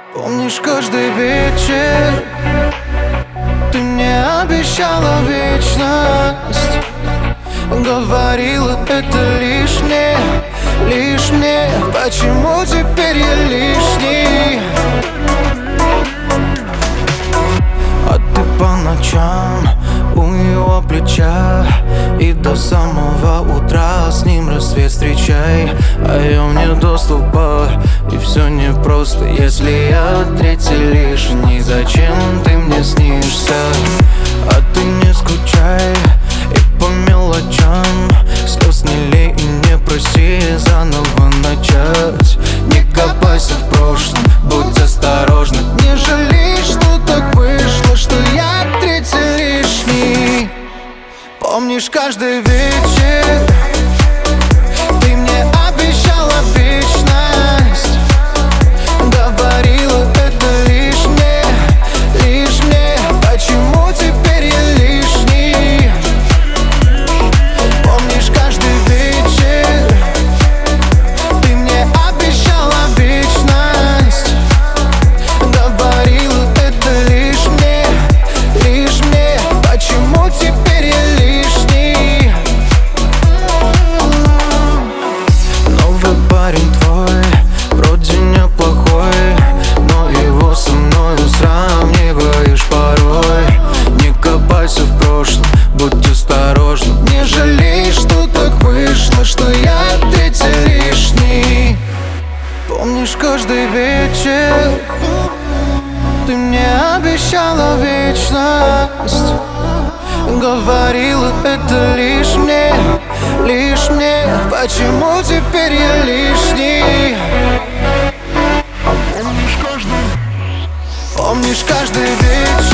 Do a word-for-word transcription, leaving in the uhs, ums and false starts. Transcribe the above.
Помнишь, каждый вечер ты мне обещала вечность, говорила это лишь мне, лишь мне. Почему теперь я лишний? А ты по ночам у его плеча, и до самого утра с ним рассвет встречай. А я вне доступа, и все непросто, если я третий лишний. Зачем ты мне снишься? А ты не скучай и по мелочам слез не лей и не проси заново начать. Не копайся в прошлом, будь осторожна. Не жалей, что так вышло, что я третий лишний. Помнишь, каждый вечер ты мне обещала вечность, говорила это лишь мне, лишь мне. Почему теперь я лишний? Помнишь, каждый вечер ты мне обещала вечность, говорила это лишь мне, лишь мне. Почему теперь я лишний? Новый парень твой вроде неплохой, но его со мною сравниваешь порой. Не копайся в прошлом, будь осторожна. Не жалей, что так вышло, что я третий лишний. Помнишь, каждый вечер ты мне обещала вечность, говорила это лишь мне, лишь мне. Почему теперь я лишний? Помнишь, каждый вечер